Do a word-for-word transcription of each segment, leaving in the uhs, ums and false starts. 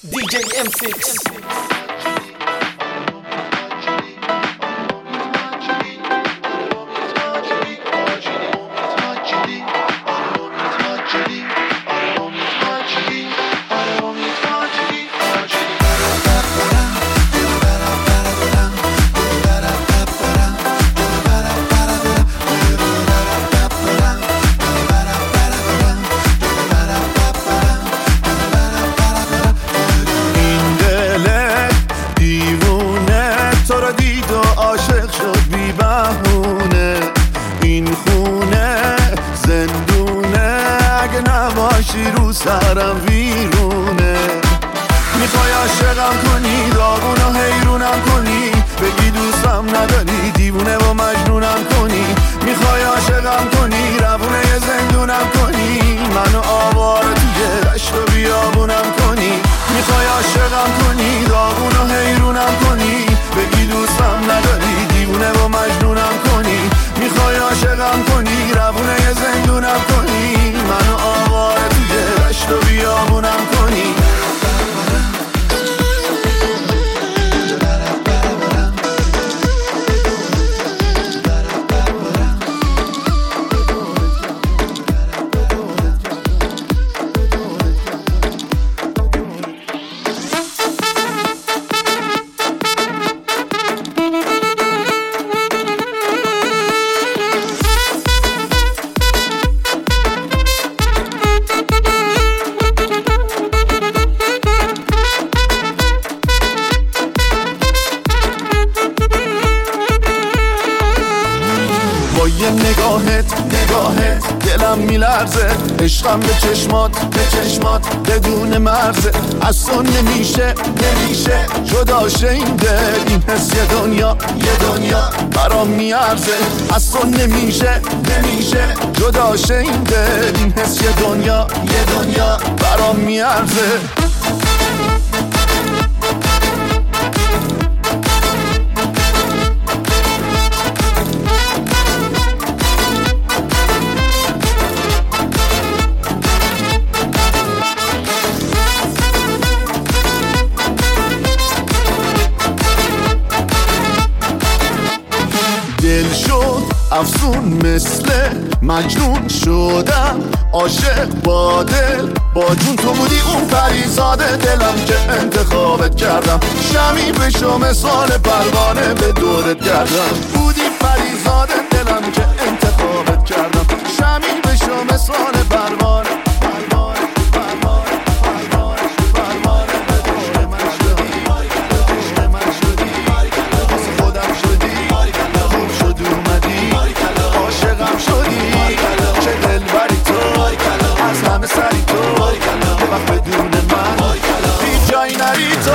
دی جی ام سیکس. رو سرم ویرونه، میخوای عاشقم کنی، داغون و حیرونم کنی، بگی دوستم نداری، دیوونه و مجنونم کنی، میخوای عاشقم کنی، روونه یه زندونم کنی، منو آواره توی دشت و بیابونم کنی، میخوای عاشقم کنی، داغون و حیرونم کنی، بگی دوستم نداری، دیوونه و مجنونم کنی، میخوای عاشقم کنی، روونه یه زندونم کنی، منو آواره توی دشت و بیابونم کنی. یه نگاهت نگاهت دلم میلرزه، عشقم به چشمات به چشمات بدون مرزه، از تو نمیشه نمیشه جدا شه این دل، این حس یه دنیا یه دنیا برام میارزه، از تو نمیشه نمیشه جدا شه این دل، این حس یه دنیا یه دنیا برام میارزه. دل شد افسون مثل مجنون شدم، عاشق با دل با جون تو بودی اون پریزاده دلم که انتخابت کردم، شمی بشو مثال پروانه به دورت گردم، بودی پریزاده دلم که انتخابت کردم، شمی بشو مثال پروانه سری تو یه وقت بدون من هیچ جایی نری تو.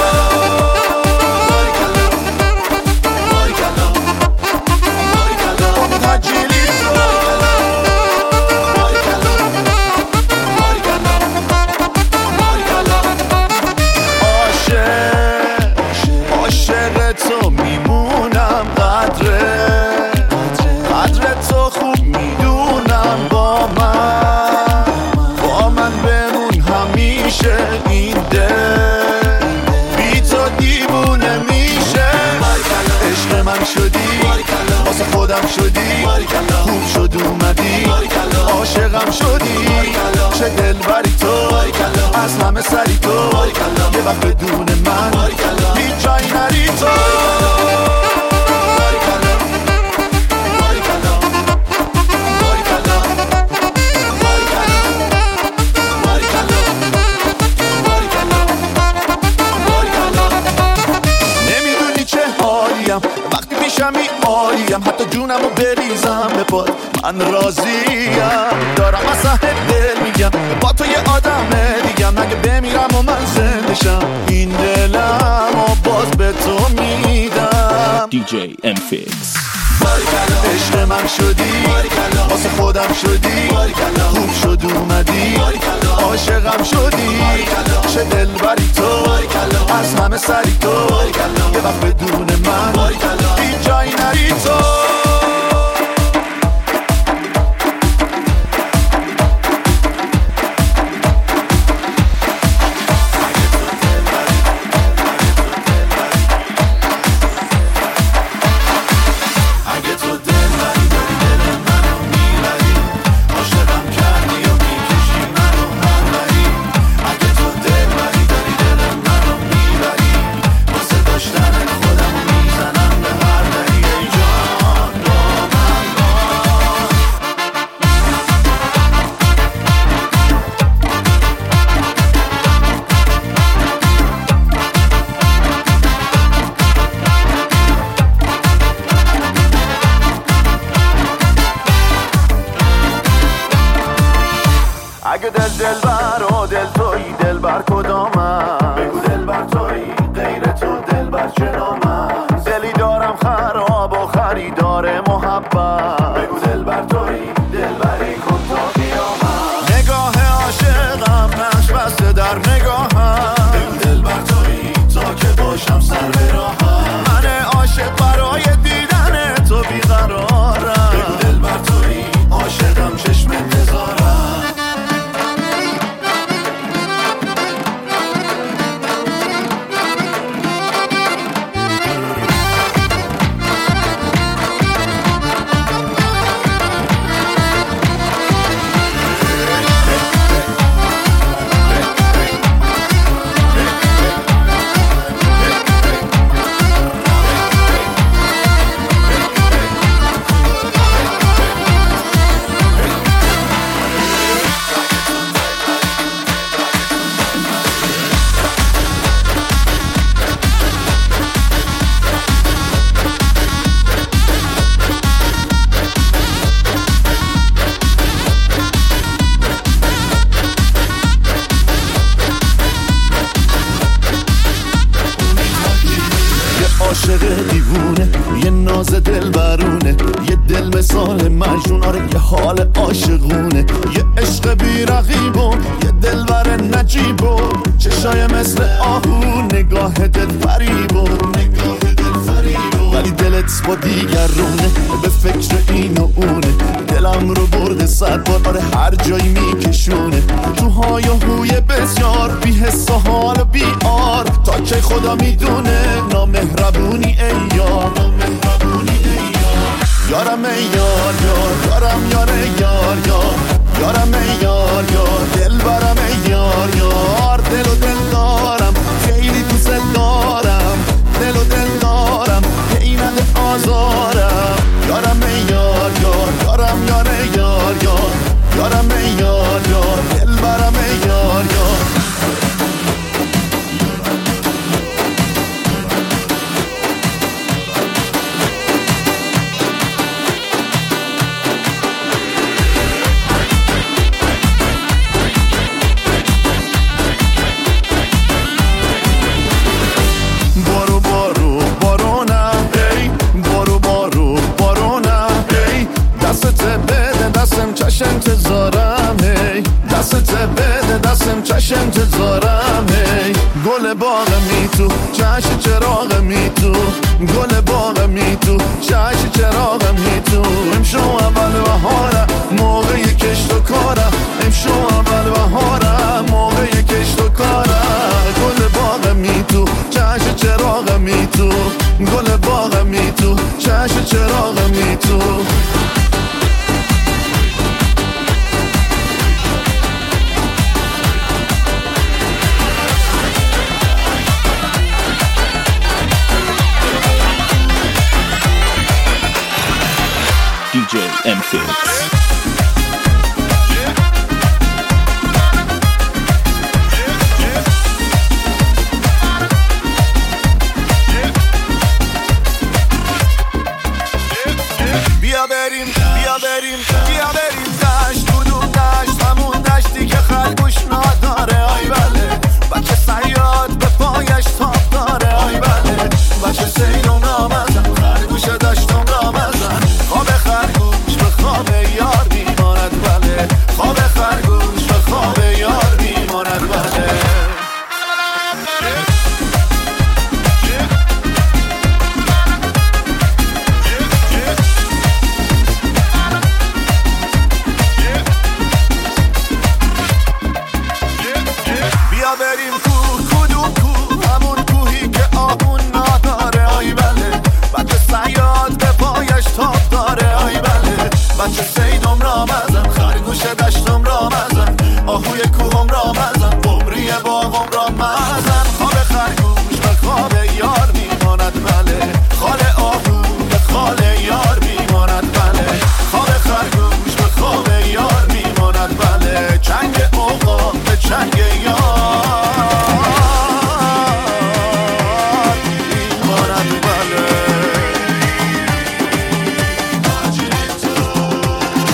عاشق تو میمونم، قدره قدر تو خوب میدونم، با من با من بمون همیشه، این دل بی تو دیوونه میشه، عشق من شدی واسه خودم شدی، خوب شد اومدی عاشقم شدی، چه دلبری تو از همه سری تو یه وقت بدون من هیچ جایی نری تو. وقتی پیشمی عالیم، حتی جونمو بریزم به پات من راضیم، دارم از ته دل میگم با تو یه آدم دیگم، اگه بمیرم و من زنده شم این دلم و باز به تو میدم. دی جی ام فیکس. عشق من شدی واسه خودم شدی، خوب شد اومدی عاشقم شدی، چه دلبری تو از همه سری تو یه وقت بدون من هیچ جایی نری تو. من بگو دلبر تویی غیر تو دلبر چرا من دلی دارم خراب و خریدار محبت بگو دلبر تویی دلبری کن تا بیا من نگاه عاشقم نقش بسته در نگاهم بگو دلبر تویی تا که باشم سر به راهم من عاشق برای دیدن تو بیقرارم بگو دلبر تویی عاشقم چشم انتظارم عاشق دیوونه یه ناز دل برونه یه دل مثال مجنون آره یه حال عاشقونه یه عشق بی رقیب و یه دل بر نجیب و چشای مثل آهو نگاه دل فریب و نگاه دل فریب ولی دلت با دیگرونه به فکر این و اونه دلم رو برده صد بار آره هر جایی میکشونه تو های و هوی بسیار بی حس و حال و بی آر تا که خدا میدونه نامهربونی ای یار نامهربونی ای یار یارم ای یار یار یارم یار یار یار یارم ای یار یار دل برم ای یار یار دل و دل دارم خیلی دوست دارم دل و دل دارم ایننده آزارم یارم ای یار یار یارم یار یار یار یارم ای یار یار دل برم ای یار یار چش انتظارم هی دستت بده دستم چش انتظارم هی گل باغ می تو چش چراغ می تو گل باغ می تو چش چراغ می تو امشو اول بهارم موقع کشت و کارم امشو اول بهارم موقع کشت و کارم گل باغ می تو چش چراغ می تو گل باغ می تو چش چراغ می تو دی جی ام Fix. بیا بریم بیا بریم بیا بریم دشت کدوم دشت همون دشتی که خلقوش نداره آی بله بچه صیاد به پایش تاب داره آی بله بچه سیرم را مزن خرگوش دشتم را مزن خواب خرگوش به خواب یار میماند بله خواب خرگوش به خواب یار میماند بله بیا بریم کوه کدوم کوه همون کوهی که آهون نداره آی بله بچه صیاد به پایش تاب داره آی بله بچه سیدم را مزن خرگوش دشتم را مزن آهوی کوهم را مزن قمری باغم را مزن خواب خرگوش به خواب یار میماند بله خال آهو به خال یار میماند بله خواب خرگوش به خواب یار میماند بله چنگ اوقا به چنگ یار میماند بله